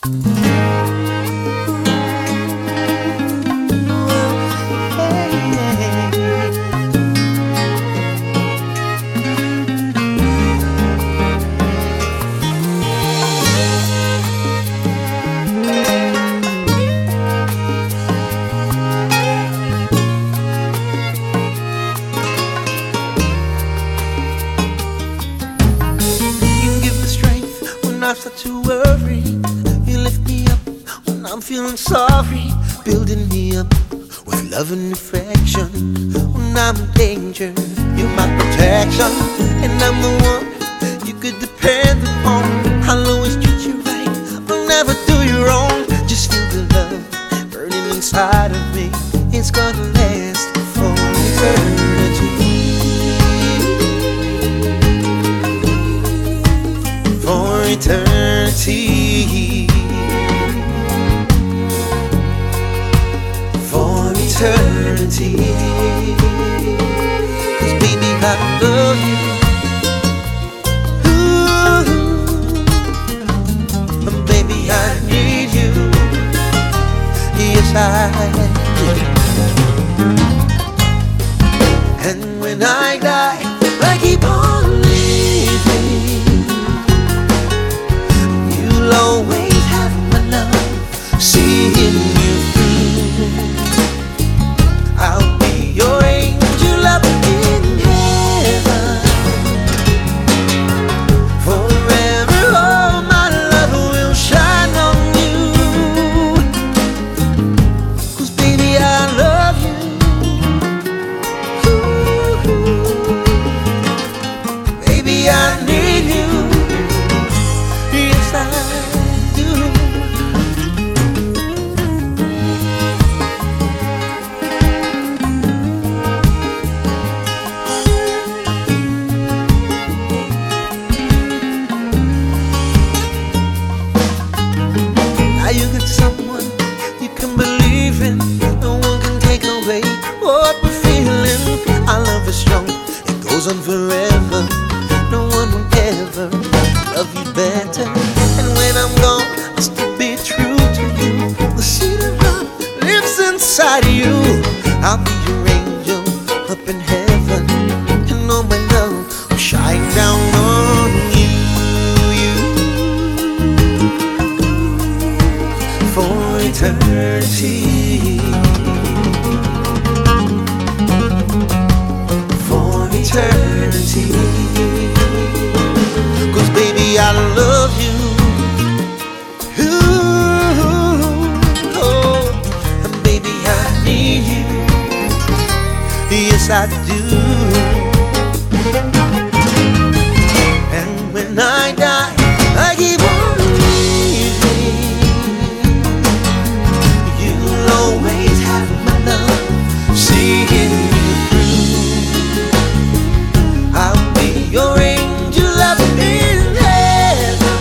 I start to worry. You lift me up when I'm feeling sorry, building me up with love and affection. When I'm in danger, you're my protection, and I'm the one you could depend upon. I'll always treat you right, I'll never do you wrong. Just feel the love burning inside of me. It's gonna last for eternity. For eternity, for eternity. 'Cause baby, I love you. Ooh, and baby, I need you. Yes, I do. And when I die, I keep on living. You'll always have my love, seeing you through. I'll be your angel up in heaven. Forever all my love will shine on you. 'Cause baby, I love you. Ooh, baby, I need you. Yes, I do. Now you got someone you can believe in. No one can take away what we're feeling. Our love is strong, it goes on forever. No one will ever love you better. And when I'm gone, I'll still be true to you. The seed of love lives inside of you. I'll be your angel up in heaven, and all my love will shine down on you. For eternity, for eternity. 'Cause baby, I love you. Ooh, oh, and baby, I need you. Yes, I do. And when I die, I keep on living. You'll always have my love, seeing you through. I'll be your angel up in heaven.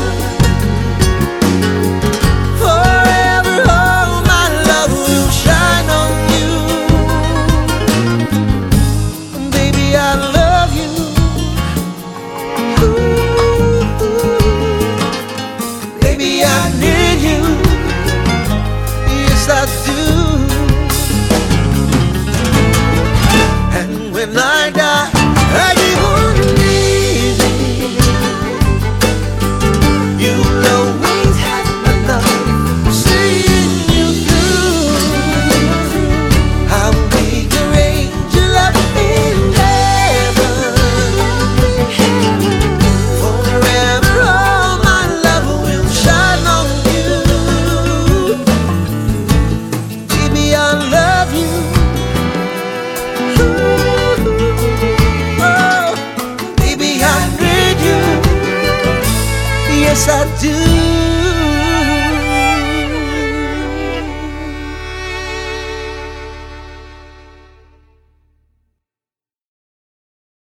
Forever all my love will shine on you. And baby, I love you. Ooh, baby, I need you. Yes, I do. And when I die, I keep on living. You'll always have my love, seeing you through. I'll be your angel up in heaven. Forever all my love will shine on you. Baby, I love you. Oh, baby, I need you. Yes, I do.